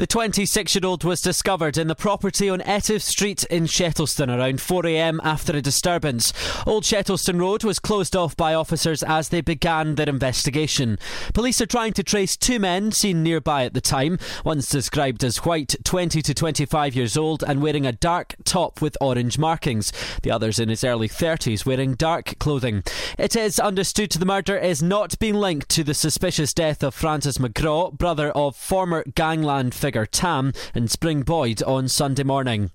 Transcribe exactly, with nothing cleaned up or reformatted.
The twenty-six-year-old was discovered in the property on Etive Street in Shettleston around four a m after a disturbance. Old Shettleston Road was closed off by officers as they began their investigation. Police are trying to trace two men seen nearby at the time. One's described as white, twenty to twenty-five years old and wearing a dark top with orange markings. The other's in his early thirties wearing dark clothing. It is understood the murder is not being linked to the suspicious death of Francis McGraw, brother of former gangland figure Tam and Spring Boyd on Sunday morning.